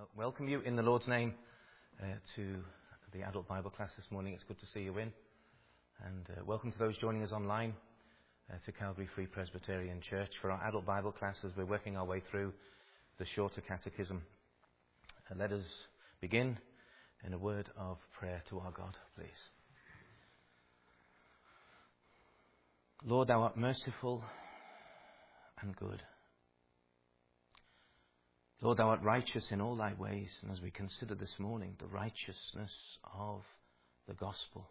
Welcome you in the Lord's name to the adult Bible class this morning. It's good to see you in. And welcome to those joining us online to Calvary Free Presbyterian Church for our adult Bible class as we're working our way through the shorter catechism. Let us begin in a word of prayer to our God, please. Lord, thou art merciful and good. Lord, thou art righteous in all thy ways, and as we consider this morning the righteousness of the gospel.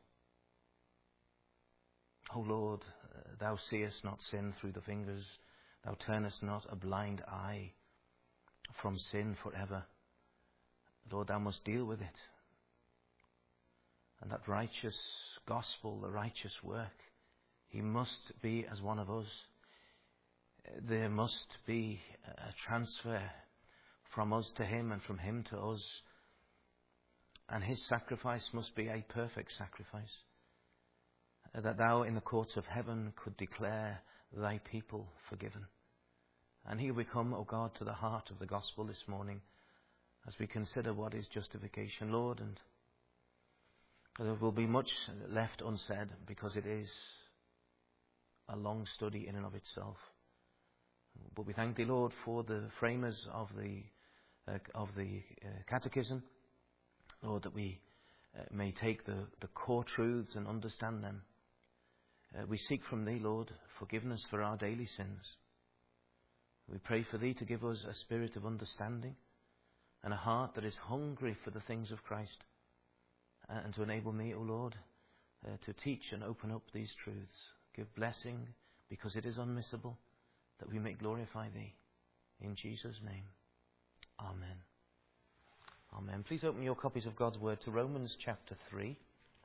O Lord, thou seest not sin through the fingers, thou turnest not a blind eye from sin forever. Lord, thou must deal with it. And that righteous gospel, the righteous work, he must be as one of us. There must be a transfer from us to him and from him to us. And his sacrifice must be a perfect sacrifice. That thou in the courts of heaven could declare thy people forgiven. And here we come, O God, to the heart of the gospel this morning as we consider what is justification, Lord. And there will be much left unsaid because it is a long study in and of itself. But we thank thee, Lord, for the framers of the catechism, Lord, that we may take the core truths and understand them. We seek from thee, Lord, forgiveness for our daily sins. We pray for thee to give us a spirit of understanding and a heart that is hungry for the things of Christ, and to enable me, O Lord, to teach and open up these truths. Give blessing because it is unmissable, that we may glorify thee. In Jesus' name. Amen. Amen. Please open your copies of God's Word to Romans chapter 3.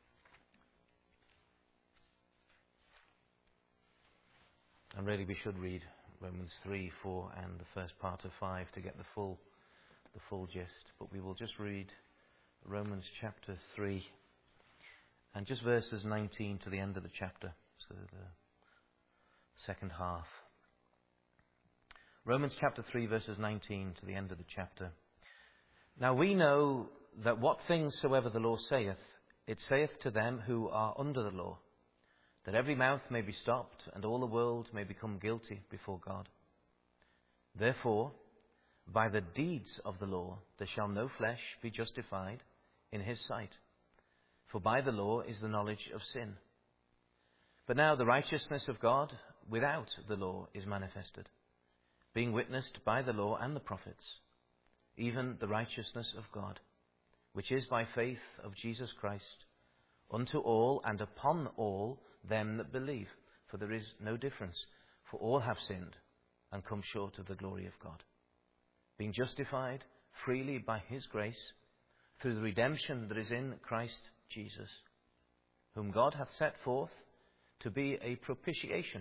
And really we should read Romans 3, 4 and the first part of 5 to get the full gist. But we will just read Romans chapter 3 and just verses 19 to the end of the chapter. So the second half. Romans chapter 3 verses 19 to the end of the chapter. Now we know that what things soever the law saith, it saith to them who are under the law, that every mouth may be stopped, and all the world may become guilty before God. Therefore, by the deeds of the law there shall no flesh be justified in his sight. For by the law is the knowledge of sin. But now the righteousness of God without the law is manifested, being witnessed by the law and the prophets, even the righteousness of God, which is by faith of Jesus Christ, unto all and upon all them that believe. For there is no difference, for all have sinned and come short of the glory of God, being justified freely by his grace, through the redemption that is in Christ Jesus, whom God hath set forth to be a propitiation,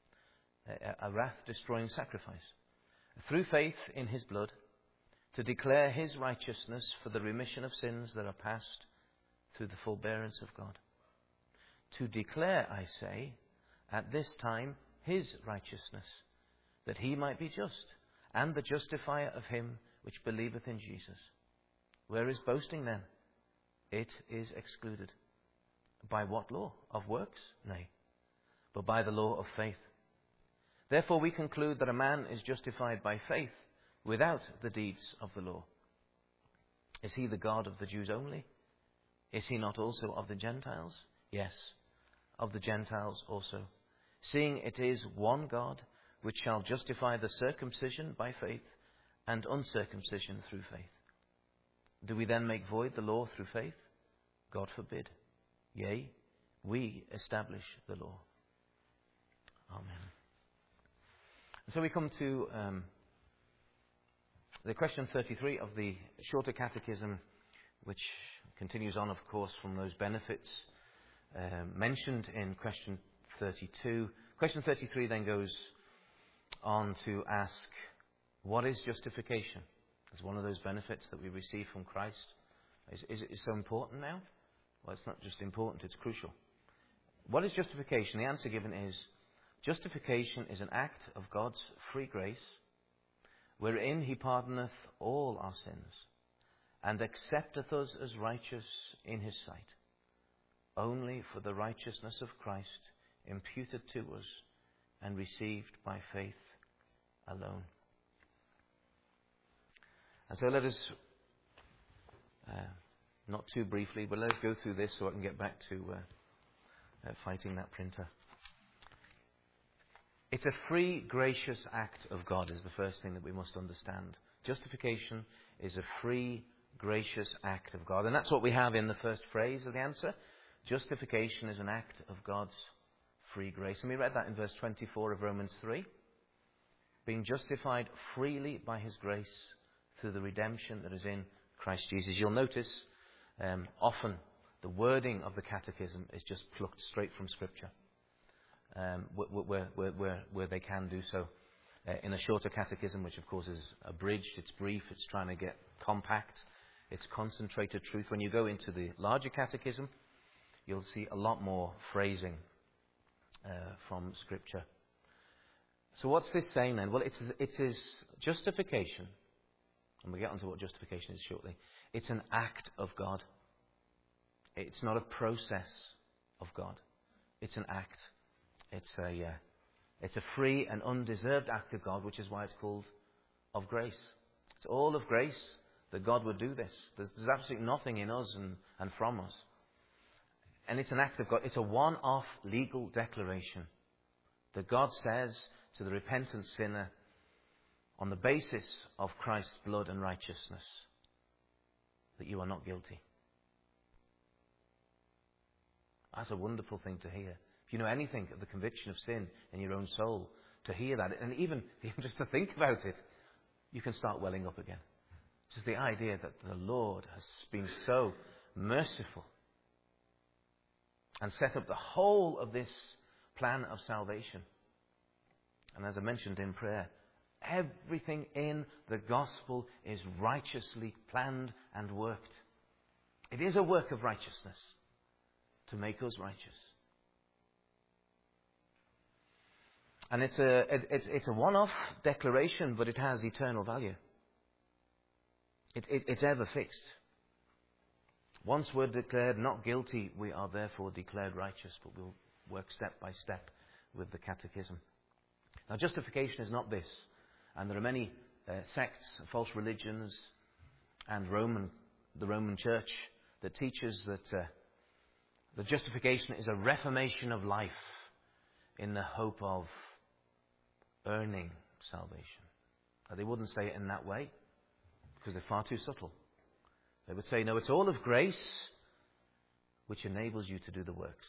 a wrath-destroying sacrifice, through faith in his blood, to declare his righteousness for the remission of sins that are past through the forbearance of God. To declare, I say, at this time his righteousness, that he might be just, and the justifier of him which believeth in Jesus. Where is boasting then? It is excluded. By what law? Of works? Nay, but by the law of faith. Therefore we conclude that a man is justified by faith without the deeds of the law. Is he the God of the Jews only? Is he not also of the Gentiles? Yes, of the Gentiles also. Seeing it is one God which shall justify the circumcision by faith and uncircumcision through faith. Do we then make void the law through faith? God forbid. Yea, we establish the law. Amen. And so we come to the question 33 of the shorter catechism, which continues on, of course, from those benefits mentioned in question 32. Question 33 then goes on to ask, what is justification? As one of those benefits that we receive from Christ. Is it so important now? Well, it's not just important, it's crucial. What is justification? The answer given is, justification is an act of God's free grace, wherein he pardoneth all our sins, and accepteth us as righteous in his sight, only for the righteousness of Christ imputed to us and received by faith alone. And so let us, not too briefly, but let us go through this so I can get back to fighting that printer. It's a free, gracious act of God is the first thing that we must understand. Justification is a free, gracious act of God. And that's what we have in the first phrase of the answer. Justification is an act of God's free grace. And we read that in verse 24 of Romans 3. Being justified freely by his grace through the redemption that is in Christ Jesus. You'll notice often the wording of the catechism is just plucked straight from Scripture. Where they can do so. In a shorter catechism, which of course is abridged, it's brief, it's trying to get compact, it's concentrated truth. When you go into the larger catechism, you'll see a lot more phrasing from Scripture. So what's this saying then? Well, it is justification, and we'll get onto what justification is shortly. It's an act of God. It's not a process of God. It's an act. It's a free and undeserved act of God, which is why it's called of grace. It's all of grace that God would do this. There's absolutely nothing in us and from us. And it's an act of God. It's a one-off legal declaration that God says to the repentant sinner on the basis of Christ's blood and righteousness that you are not guilty. That's a wonderful thing to hear. If you know anything of the conviction of sin in your own soul, to hear that, and even just to think about it, you can start welling up again. Just the idea that the Lord has been so merciful and set up the whole of this plan of salvation. And as I mentioned in prayer, everything in the gospel is righteously planned and worked. It is a work of righteousness to make us righteous. And it's a one-off declaration, but it has eternal value. It's ever fixed. Once we're declared not guilty, we are therefore declared righteous, but we'll work step by step with the catechism. Now, justification is not this. And there are many sects, false religions, and the Roman Church that teaches that the justification is a reformation of life in the hope of earning salvation. Now, they wouldn't say it in that way because they're far too subtle. They would say, no, it's all of grace which enables you to do the works.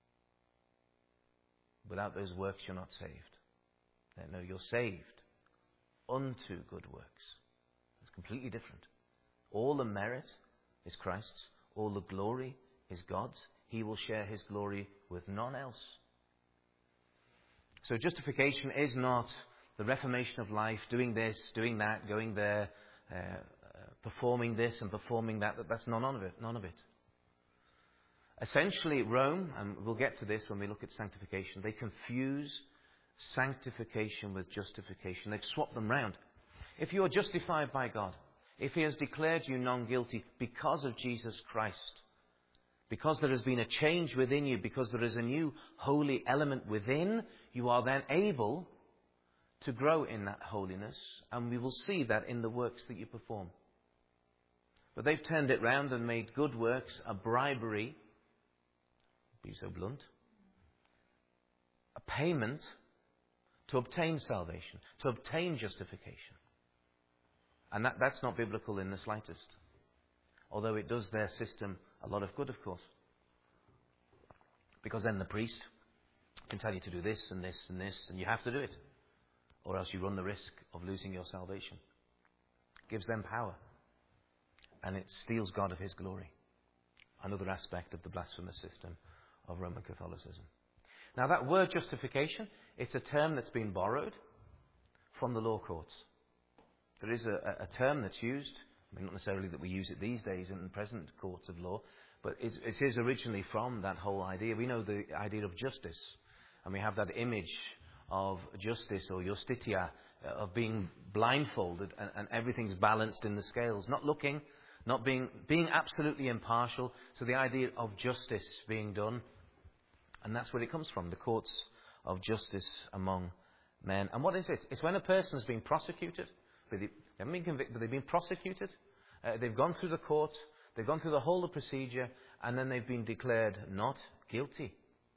Without those works, you're not saved. No, you're saved unto good works. It's completely different. All the merit is Christ's. All the glory is God's. He will share his glory with none else. So justification is not the reformation of life, doing this, doing that, going there, performing this and performing that. That's none of it. None of it. Essentially, Rome, and we'll get to this when we look at sanctification, they confuse sanctification with justification. They've swapped them round. If you are justified by God, if he has declared you non-guilty because of Jesus Christ, because there has been a change within you, because there is a new holy element within, you are then able to grow in that holiness, and we will see that in the works that you perform. But they've turned it round and made good works a bribery, be so blunt, a payment to obtain salvation, to obtain justification. And that's not biblical in the slightest. Although it does their system a lot of good, of course. Because then the priest can tell you to do this and this and this, and you have to do it. Or else you run the risk of losing your salvation. It gives them power. And it steals God of his glory. Another aspect of the blasphemous system of Roman Catholicism. Now that word justification, it's a term that's been borrowed from the law courts. There is a term that's used, I mean, not necessarily that we use it these days in the present courts of law, but it is originally from that whole idea. We know the idea of justice, and we have that image of justice or justitia, of being blindfolded and everything's balanced in the scales, not looking Not being absolutely impartial. So the idea of justice being done. And that's where it comes from, the courts of justice among men. And what is it? It's when a person has been prosecuted. They haven't been convicted, but they've been prosecuted. They've gone through the court. They've gone through the whole of procedure. And then they've been declared not guilty.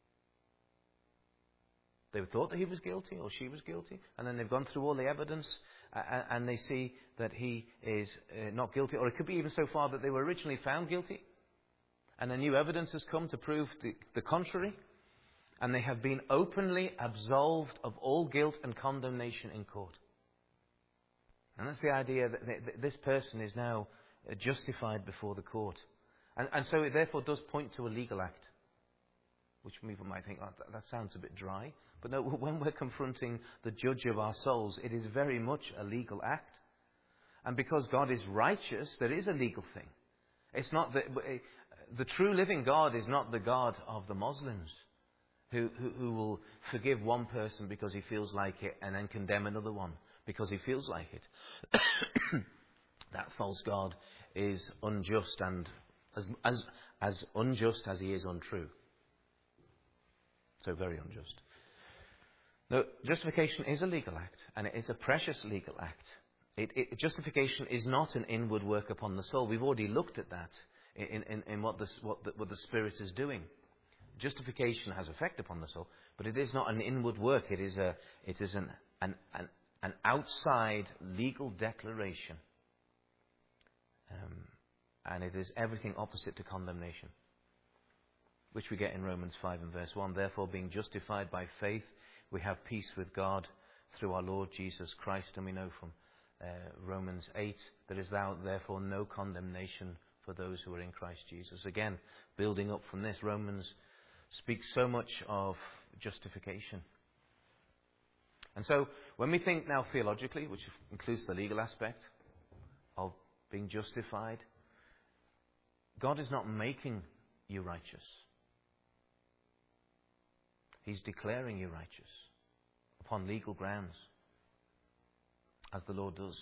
They thought that he was guilty or she was guilty. And then they've gone through all the evidence. And they see that he is not guilty. Or it could be even so far that they were originally found guilty. And then new evidence has come to prove the contrary. And they have been openly absolved of all guilt and condemnation in court. And that's the idea that this person is now justified before the court. And so it therefore does point to a legal act. Which people might think, oh, that sounds a bit dry. But no, when we're confronting the judge of our souls, it is very much a legal act. And because God is righteous, there is a legal thing. It's not the true living God is not the God of the Muslims. Who will forgive one person because he feels like it and then condemn another one because he feels like it. That false God is unjust and as unjust as he is untrue. So very unjust. No, justification is a legal act, and it is a precious legal act. Justification is not an inward work upon the soul. We've already looked at that in what the Spirit is doing. Justification has effect upon the soul, but it is not an inward work. It is an outside legal declaration, and it is everything opposite to condemnation, which we get in Romans 5 and verse 1. Therefore, being justified by faith, we have peace with God through our Lord Jesus Christ. And we know from Romans 8, there is therefore no condemnation for those who are in Christ Jesus. Again, building up from this, Romans speaks so much of justification. And so, when we think now theologically, which includes the legal aspect of being justified, God is not making you righteous. He's declaring you righteous upon legal grounds, as the Lord does.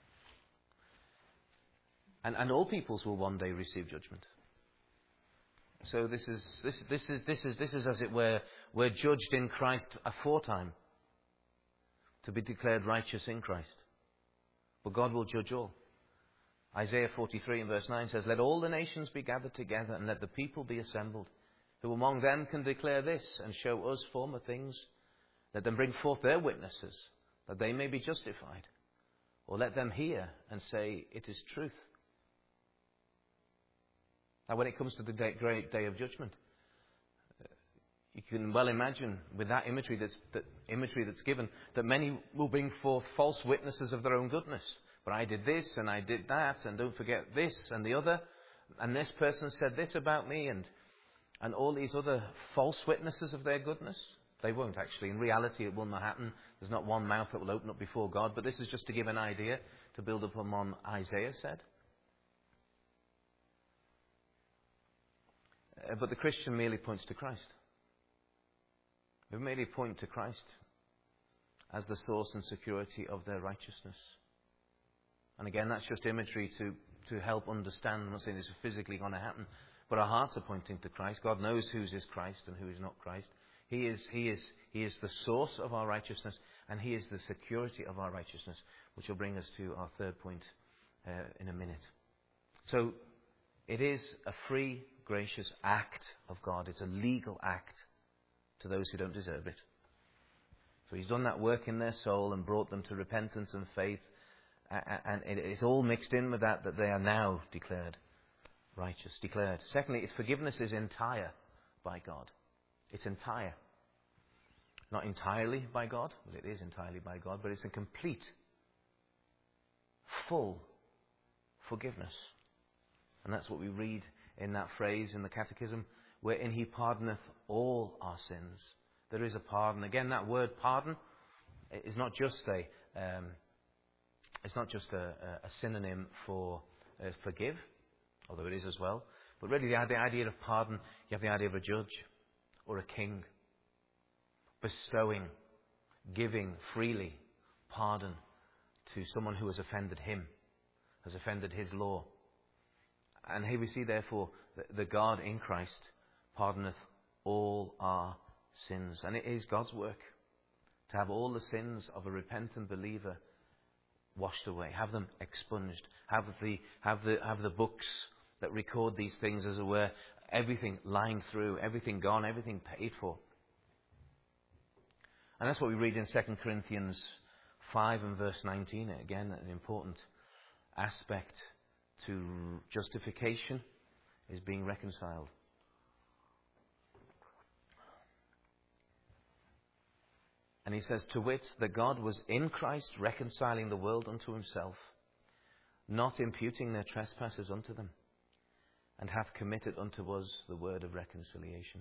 And all peoples will one day receive judgment. So this is as it were, we're judged in Christ aforetime to be declared righteous in Christ. But God will judge all. Isaiah 43 and verse 9 says, let all the nations be gathered together and let the people be assembled. Who among them can declare this and show us former things? Let them bring forth their witnesses, that they may be justified. Or let them hear and say, it is truth. Now, when it comes to the great day of judgment, you can well imagine with that imagery that's given, that many will bring forth false witnesses of their own goodness. But I did this and I did that, and don't forget this and the other, and this person said this about me, and all these other false witnesses of their goodness. They won't actually. In reality, it will not happen. There's not one mouth that will open up before God. But this is just to give an idea, to build upon what Isaiah said. But the Christian merely points to Christ. We merely point to Christ as the source and security of their righteousness. And again, that's just imagery to help understand. I'm not saying this is physically going to happen, but our hearts are pointing to Christ. God knows whose is Christ and who is not Christ. He is the source of our righteousness, and He is the security of our righteousness, which will bring us to our third point in a minute. So, it is a free, gracious act of God. It's a legal act to those who don't deserve it. So He's done that work in their soul and brought them to repentance and faith, and it's all mixed in with that they are now declared righteous. Declared. Secondly, its forgiveness is entire by God. It's entire. Not entirely by God, well, it is entirely by God, but it's a complete, full forgiveness. And that's what we read in that phrase in the Catechism, wherein He pardoneth all our sins. There is a pardon. Again, that word pardon is not just a synonym for forgive, although it is as well. But really, the idea of pardon, you have the idea of a judge or a king bestowing, giving freely pardon to someone who has offended him, has offended his law. And here we see, therefore, that God in Christ pardoneth all our sins. And it is God's work to have all the sins of a repentant believer washed away, have them expunged, have the books that record these things, as it were, everything lined through, everything gone, everything paid for. And that's what we read in 2 Corinthians 5 and verse 19. Again, an important aspect to justification is being reconciled. And he says, to wit, that God was in Christ reconciling the world unto himself, not imputing their trespasses unto them, and hath committed unto us the word of reconciliation.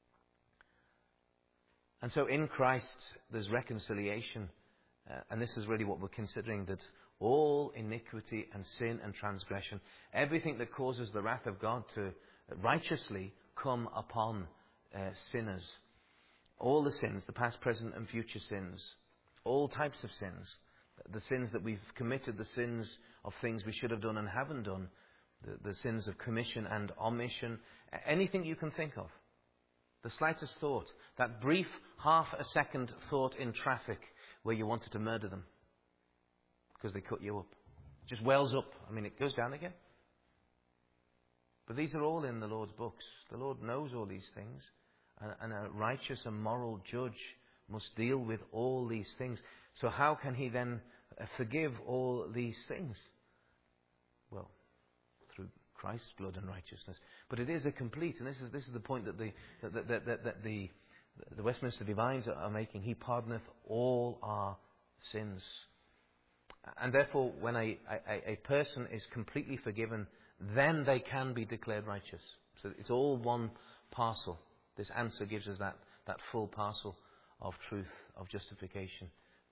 And so in Christ there's reconciliation, and this is really what we're considering, that all iniquity and sin and transgression, everything that causes the wrath of God to righteously come upon sinners, all the sins, the past, present and future sins, all types of sins, the sins that we've committed, the sins of things we should have done and haven't done, the sins of commission and omission, anything you can think of. The slightest thought, that brief half a second thought in traffic where you wanted to murder them because they cut you up, just wells up. I mean, it goes down again. But these are all in the Lord's books. The Lord knows all these things. And a righteous and moral judge must deal with all these things. So how can he then forgive all these things? Well, through Christ's blood and righteousness. But it is a complete, and this is the point that the Westminster Divines are making. He pardoneth all our sins. And therefore, when a person is completely forgiven, then they can be declared righteous. So it's all one parcel. This answer gives us that full parcel of truth, of justification.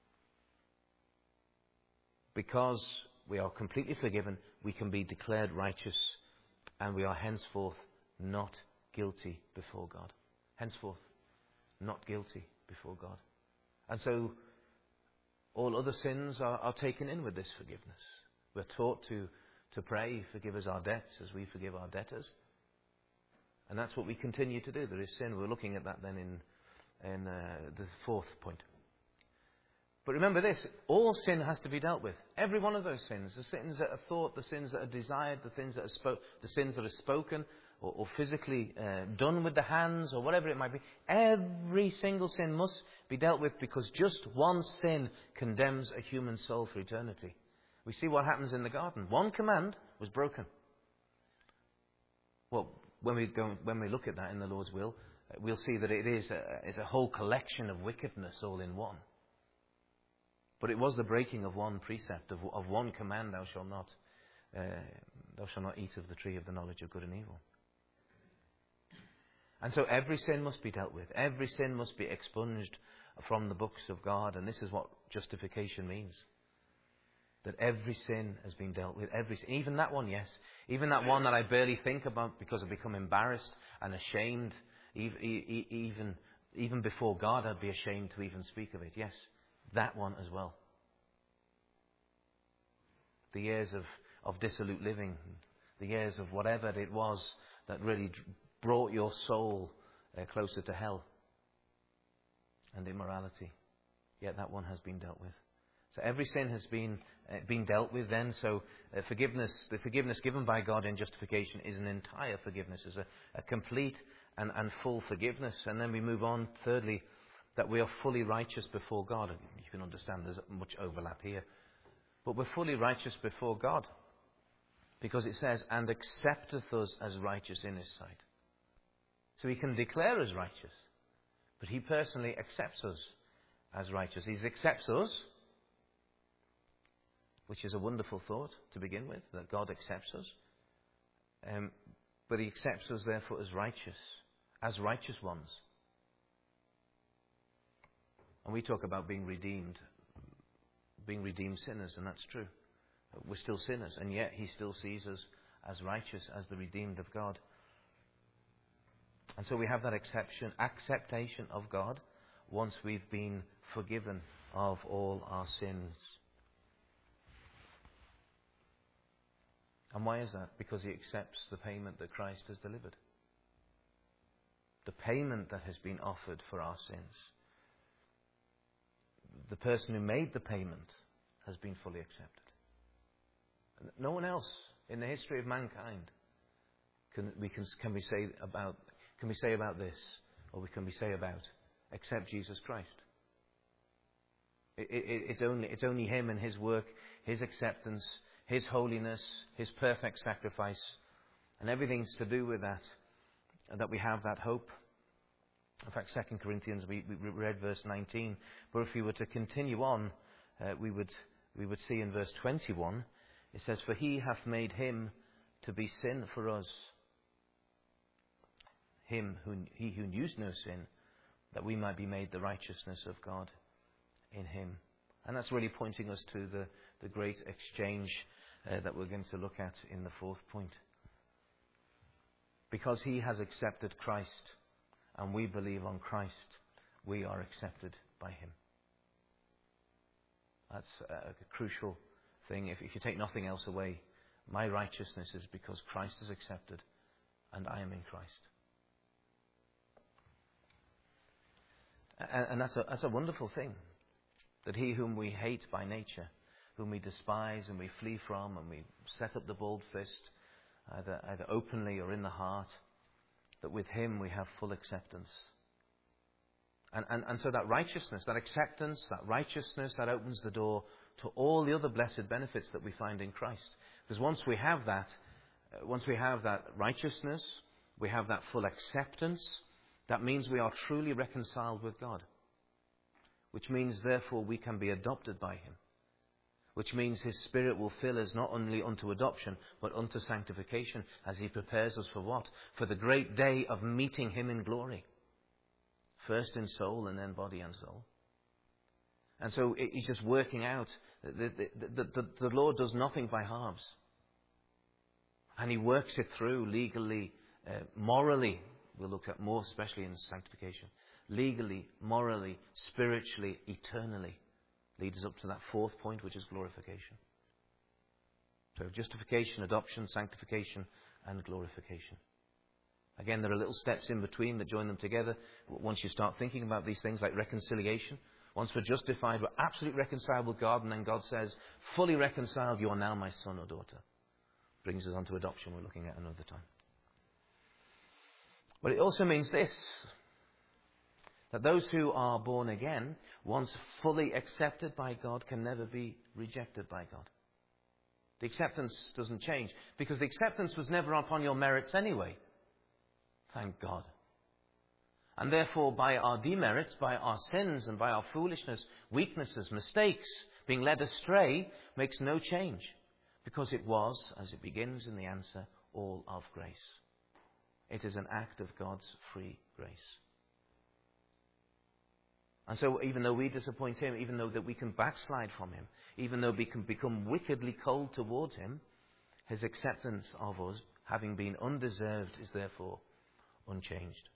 Because we are completely forgiven, we can be declared righteous, and we are henceforth not guilty before God. Henceforth, not guilty before God. And so, all other sins are taken in with this forgiveness. We're taught to pray, forgive us our debts as we forgive our debtors. And that's what we continue to do. There is sin. We're looking at that then in the fourth point. But remember this, all sin has to be dealt with. Every one of those sins, the sins that are thought, the sins that are desired, the sins that are the sins that are spoken or physically done with the hands or whatever it might be. Every single sin must be dealt with, because just one sin condemns a human soul for eternity. We see what happens in the garden. One command was broken. Well, when we look at that in the Lord's will, we'll see that it is a whole collection of wickedness all in one. But it was the breaking of one precept, of one command: thou shalt not eat of the tree of the knowledge of good and evil. And so every sin must be dealt with. Every sin must be expunged from the books of God. And this is what justification means. That every sin has been dealt with. Even that one, yes. Even that one that I barely think about because I've become embarrassed and ashamed. Even before God, I'd be ashamed to even speak of it. Yes, that one as well. The years of dissolute living. The years of whatever it was that really brought your soul closer to hell and immorality. Yet that one has been dealt with. So every sin has been dealt with then. So the forgiveness given by God in justification is an entire forgiveness, is a complete and full forgiveness. And then we move on, thirdly, that we are fully righteous before God. You can understand there's much overlap here. But we're fully righteous before God, because it says, and accepteth us as righteous in his sight. So he can declare us righteous, but he personally accepts us as righteous. He accepts us, which is a wonderful thought to begin with, that God accepts us. But he accepts us, therefore, as righteous ones. And we talk about being redeemed sinners, and that's true. We're still sinners, and yet he still sees us as righteous, as the redeemed of God. And so we have that acceptation of God once we've been forgiven of all our sins. And why is that? Because he accepts the payment that Christ has delivered. The payment that has been offered for our sins. The person who made the payment has been fully accepted. No one else in the history of mankind can we say about this, or can we say about, except Jesus Christ. It's only him and his work, his acceptance, his holiness, his perfect sacrifice, and everything's to do with that we have that hope. In fact, 2 Corinthians, we read verse 19, but if we were to continue on, we would see in verse 21, it says, "For he hath made him to be sin for us, he who knew no sin, that we might be made the righteousness of God in him." And that's really pointing us to the great exchange that we're going to look at in the fourth point. Because he has accepted Christ, and we believe on Christ, we are accepted by him. That's a crucial thing. If you take nothing else away, my righteousness is because Christ is accepted, and I am in Christ. And that's a wonderful thing. That he whom we hate by nature, whom we despise and we flee from, and we set up the bold fist, either openly or in the heart, that with him we have full acceptance. And so that righteousness, that acceptance, that righteousness, that opens the door to all the other blessed benefits that we find in Christ. Because once we have that righteousness, we have that full acceptance, that means we are truly reconciled with God. Which means, therefore, we can be adopted by him. Which means his Spirit will fill us not only unto adoption, but unto sanctification, as he prepares us for what? For the great day of meeting him in glory. First in soul, and then body and soul. And so he's just working out. The Lord does nothing by halves. And he works it through legally, morally. We'll look at more, especially in sanctification. Legally, morally, spiritually, eternally. Leads us up to that fourth point, which is glorification. So justification, adoption, sanctification, and glorification. Again, there are little steps in between that join them together. Once you start thinking about these things like reconciliation, once we're justified, we're absolutely reconciled with God, and then God says, fully reconciled, you are now my son or daughter. Brings us on to adoption, we're looking at another time. But it also means this, that those who are born again, once fully accepted by God, can never be rejected by God. The acceptance doesn't change, because the acceptance was never upon your merits anyway. Thank God. And therefore, by our demerits, by our sins and by our foolishness, weaknesses, mistakes, being led astray, makes no change. Because it was, as it begins in the answer, all of grace. It is an act of God's free grace. And so even though we disappoint him, even though that we can backslide from him, even though we can become wickedly cold towards him, his acceptance of us, having been undeserved, is therefore unchanged.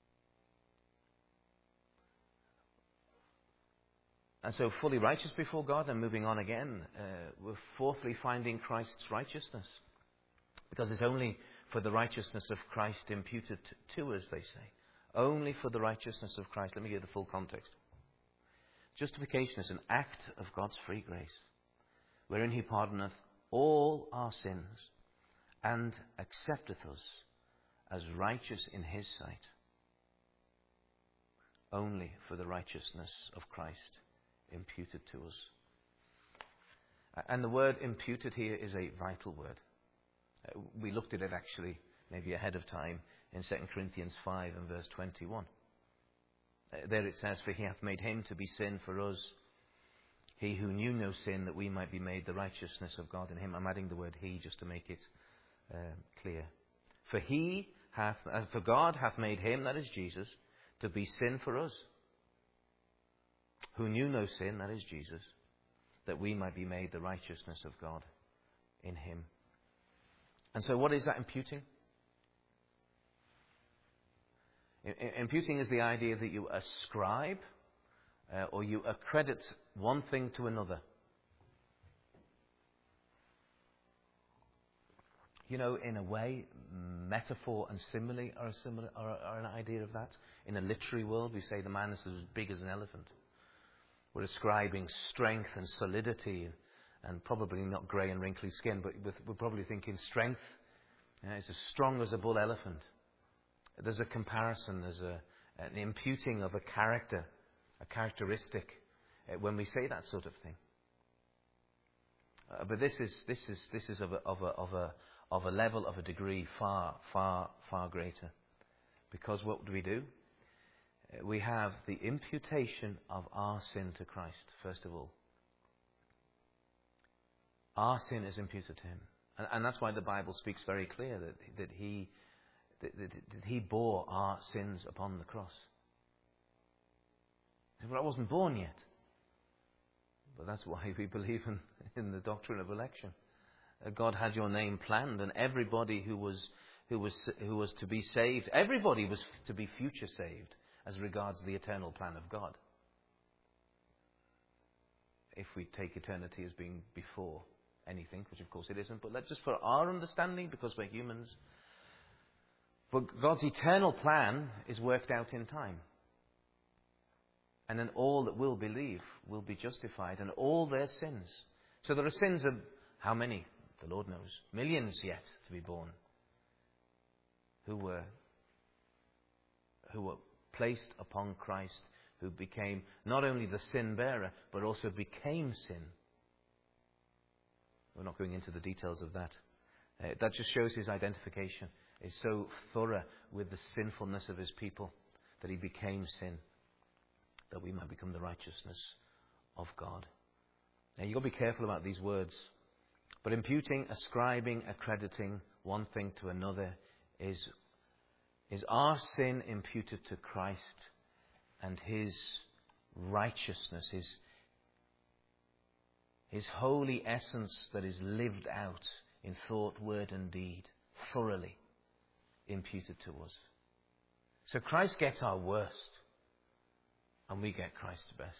And so fully righteous before God, and moving on again, we're fourthly finding Christ's righteousness. Because it's only for the righteousness of Christ imputed to us, they say. Only for the righteousness of Christ. Let me give the full context. Justification is an act of God's free grace, wherein he pardoneth all our sins, and accepteth us as righteous in his sight. Only for the righteousness of Christ imputed to us. And the word imputed here is a vital word. We looked at it actually maybe ahead of time in 2 Corinthians 5 and verse 21. There it says, "For he hath made him to be sin for us, he who knew no sin, that we might be made the righteousness of God in him." I'm adding the word he just to make it clear. For God hath made him, that is Jesus, to be sin for us, who knew no sin, that is Jesus, that we might be made the righteousness of God in him. And so what is that imputing? Imputing is the idea that you ascribe or you accredit one thing to another. in a way, metaphor and simile are an idea of that. In a literary world, we say the man is as big as an elephant. We're ascribing strength and solidity and probably not grey and wrinkly skin, but we're probably thinking strength. It's as strong as a bull elephant. There's a comparison, there's an imputing of a character, a characteristic, when we say that sort of thing. But this is of a level, of a degree far, far, far greater. Because what do? We have the imputation of our sin to Christ, first of all. Our sin is imputed to him. And that's why the Bible speaks very clear that he bore our sins upon the cross. But I wasn't born yet. But that's why we believe in the doctrine of election. God had your name planned, and everybody who was to be saved, everybody was to be future saved as regards the eternal plan of God. If we take eternity as being before anything, which of course it isn't, but let's just for our understanding, because we're humans. But God's eternal plan is worked out in time. And then all that will believe will be justified, and all their sins. So there are sins of how many? The Lord knows. Millions yet to be born. Who were placed upon Christ, who became not only the sin bearer, but also became sin. We're not going into the details of that. That just shows his identification is so thorough with the sinfulness of his people that he became sin, that we might become the righteousness of God. Now you've got to be careful about these words. But imputing, ascribing, accrediting one thing to another is our sin imputed to Christ and his righteousness, his holy essence that is lived out in thought, word and deed, thoroughly imputed to us. So Christ gets our worst, and we get Christ's best.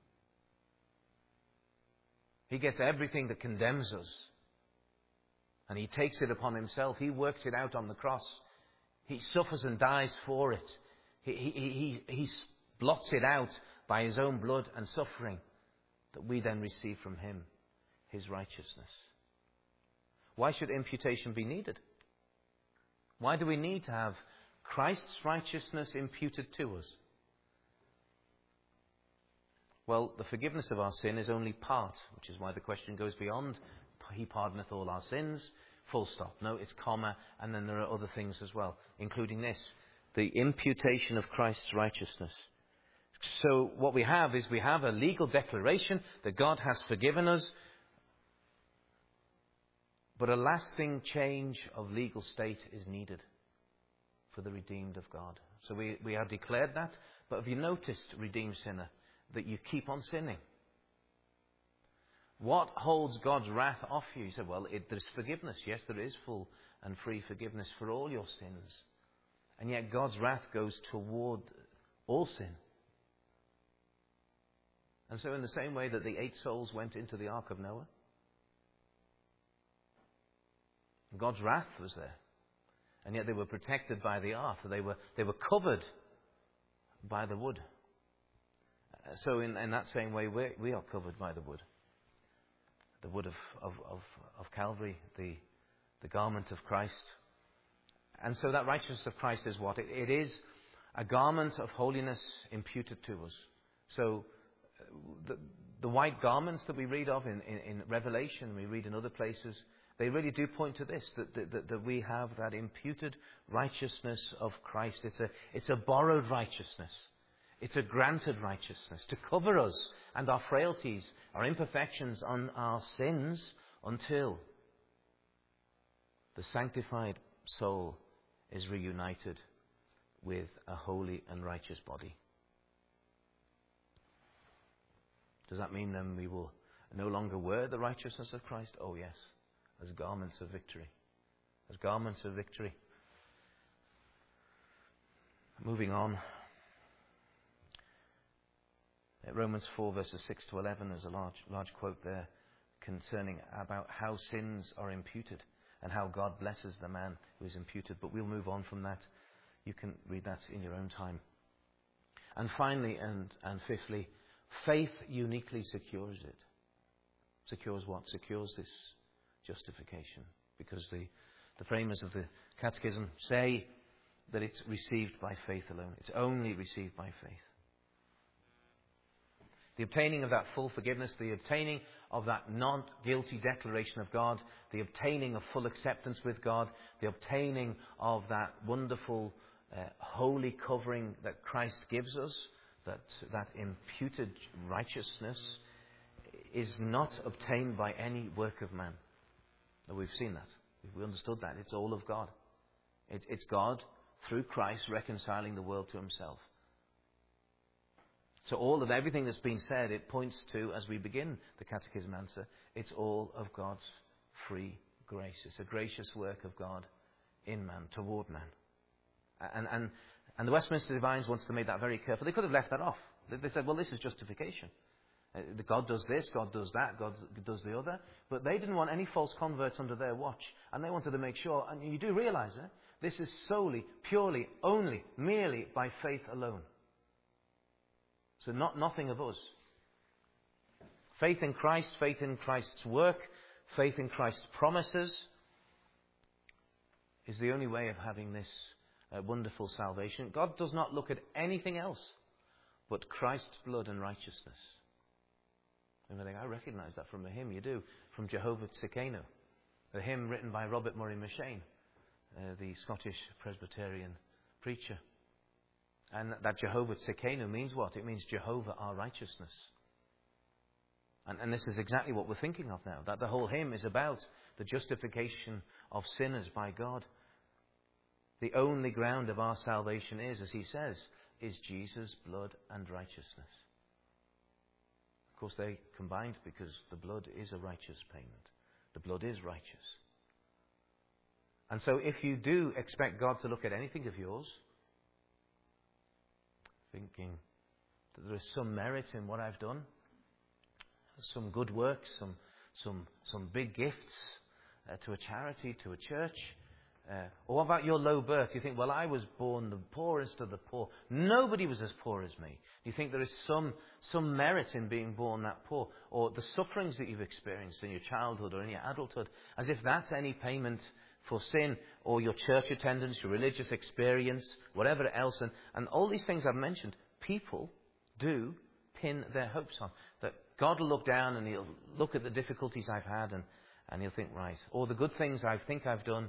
He gets everything that condemns us, and he takes it upon himself. He works it out on the cross. He suffers and dies for it. He blots it out by his own blood and suffering, that we then receive from him his righteousness. Why should imputation be needed? Why do we need to have Christ's righteousness imputed to us? Well, the forgiveness of our sin is only part, which is why the question goes beyond, he pardoneth all our sins, full stop. No, it's comma, and then there are other things as well, including this, the imputation of Christ's righteousness. So what we have is we have a legal declaration that God has forgiven us, but a lasting change of legal state is needed for the redeemed of God. So we have declared that, but have you noticed, redeemed sinner, that you keep on sinning? What holds God's wrath off you? You say, well, there's forgiveness. Yes, there is full and free forgiveness for all your sins. And yet God's wrath goes toward all sin. And so in the same way that the 8 souls went into the ark of Noah, God's wrath was there. And yet they were protected by the ark. They were covered by the wood. So in that same way, we are covered by the wood. The wood of Calvary, the garment of Christ. And so that righteousness of Christ is what? It is a garment of holiness imputed to us. So the white garments that we read of in Revelation, we read in other places, they really do point to this, that we have that imputed righteousness of Christ. It's a borrowed righteousness. It's a granted righteousness to cover us and our frailties, our imperfections, on our sins, until the sanctified soul is reunited with a holy and righteous body. Does that mean then we will no longer wear the righteousness of Christ? Oh yes, as garments of victory. As garments of victory. Moving on. Romans 4 verses 6 to 11, there's a large quote there concerning about how sins are imputed. and how God blesses the man who is imputed. But we'll move on from that. You can read that in your own time. And finally, and fifthly, faith uniquely secures it. Secures what? Secures this justification. Because the framers of the Catechism say that it's received by faith alone. It's only received by faith. The obtaining of that full forgiveness, the obtaining of that not guilty declaration of God, the obtaining of full acceptance with God, the obtaining of that wonderful holy covering that Christ gives us, that imputed righteousness, is not obtained by any work of man. We've seen that. We understood that. It's all of God. It's God, through Christ, reconciling the world to himself. So all of everything that's been said, it points to, as we begin the Catechism answer, it's all of God's free grace. It's a gracious work of God in man, toward man. And the Westminster Divines wants to make that very careful. They could have left that off. They said, well, this is justification. God does this, God does that, God does the other. But they didn't want any false converts under their watch. And they wanted to make sure, and you do realize it, this is solely, purely, only, merely by faith alone. So nothing of us. Faith in Christ's work, faith in Christ's promises is the only way of having this wonderful salvation. God does not look at anything else but Christ's blood and righteousness. And I think, I recognize that from a hymn. You do. From Jehovah Tsidkenu, a hymn written by Robert Murray M'Cheyne, the Scottish Presbyterian preacher. And that Jehovah Tsidkenu means what? It means Jehovah our righteousness. And this is exactly what we're thinking of now. That the whole hymn is about the justification of sinners by God. The only ground of our salvation is, as he says, is Jesus' blood and righteousness. Of course, they combined because the blood is a righteous payment. The blood is righteous. And so if you do expect God to look at anything of yours, thinking that there is some merit in what I've done, some good works, some big gifts to a charity, to a church, or what about your low birth? You think, well, I was born the poorest of the poor. Nobody was as poor as me. You think there is some merit in being born that poor, or the sufferings that you've experienced in your childhood or in your adulthood, as if that's any payment for sin, or your church attendance, your religious experience, whatever else. And all these things I've mentioned, people do pin their hopes on. That God will look down and he'll look at the difficulties I've had and he'll think, right, or the good things I think I've done,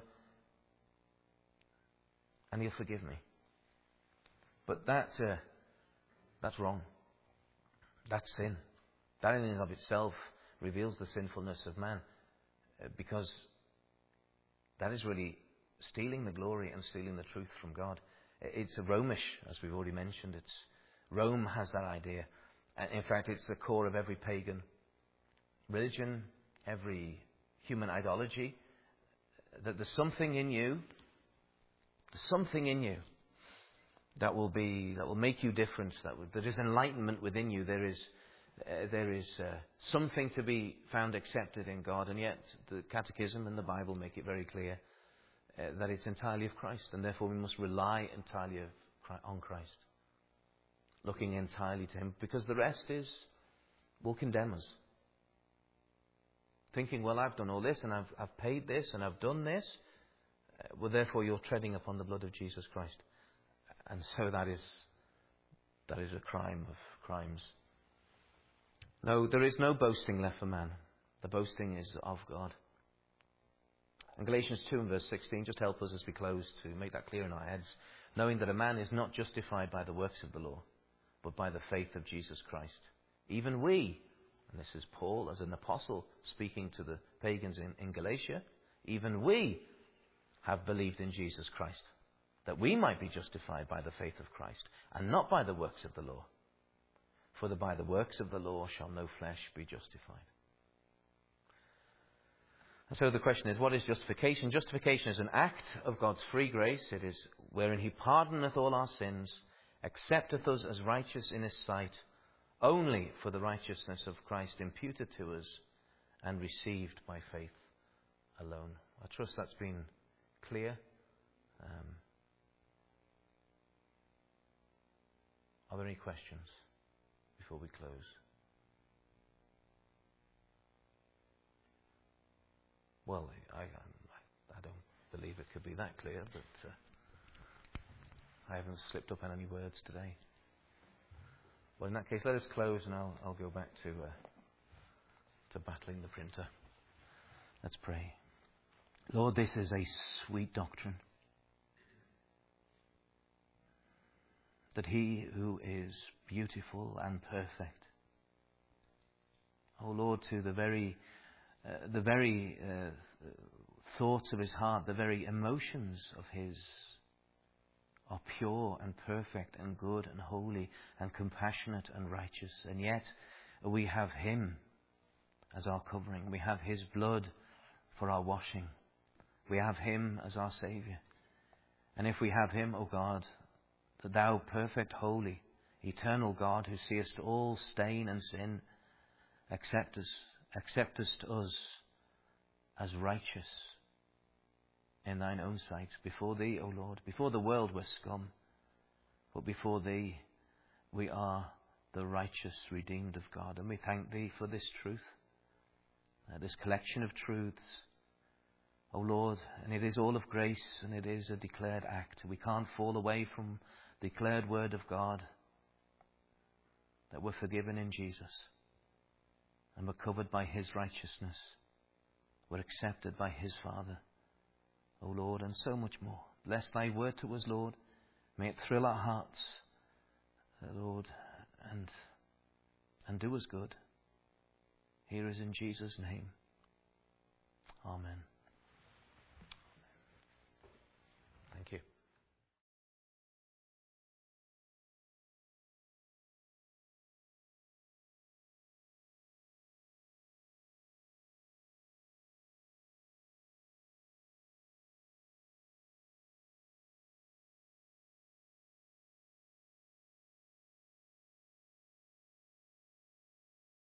and he'll forgive me. But that's wrong. That's sin. That in and of itself reveals the sinfulness of man, because that is really stealing the glory and stealing the truth from God. It's a Romish, as we've already mentioned. Rome has that idea. And in fact, it's the core of every pagan religion, every human ideology, that there's something in you that will make you different. There is enlightenment within you. There is something to be found accepted in God, and yet the Catechism and the Bible make it very clear that it's entirely of Christ, and therefore we must rely entirely on Christ, looking entirely to him, because the rest will condemn us. Thinking, well, I've done all this, and I've paid this, and I've done this. Well, therefore you're treading upon the blood of Jesus Christ. And so that is a crime of crimes. No, there is no boasting left for man. The boasting is of God. And Galatians 2 and verse 16 just help us as we close to make that clear in our heads, knowing that a man is not justified by the works of the law, but by the faith of Jesus Christ. Even we, and this is Paul as an apostle speaking to the pagans in Galatia, even we have believed in Jesus Christ, that we might be justified by the faith of Christ, and not by the works of the law. For by the works of the law shall no flesh be justified. And so the question is, what is justification? Justification is an act of God's free grace. It is wherein he pardoneth all our sins, accepteth us as righteous in his sight, only for the righteousness of Christ imputed to us and received by faith alone. I trust that's been clear. Are there any questions before we close? Well, I don't believe it could be that clear, but I haven't slipped up on any words today. Well, in that case, let us close, and I'll go back to battling the printer. Let's pray. Lord, this is a sweet doctrine. That He who is beautiful and perfect, oh Lord, to the very thoughts of His heart, the very emotions of His are pure and perfect and good and holy and compassionate and righteous. And yet we have Him as our covering. We have His blood for our washing. We have Him as our Saviour. And if we have Him, O God, that Thou perfect, holy, eternal God, who seest all stain and sin, acceptest us as righteous in Thine own sight. Before Thee, O Lord, before the world we're scum, but before Thee we are the righteous redeemed of God. And we thank Thee for this truth, this collection of truths, O Lord, and it is all of grace, and it is a declared act. We can't fall away from the declared word of God, that we're forgiven in Jesus, and we're covered by His righteousness. We're accepted by His Father, O Lord, and so much more. Bless Thy word to us, Lord. May it thrill our hearts, Lord, and do us good. Here is in Jesus' name. Amen.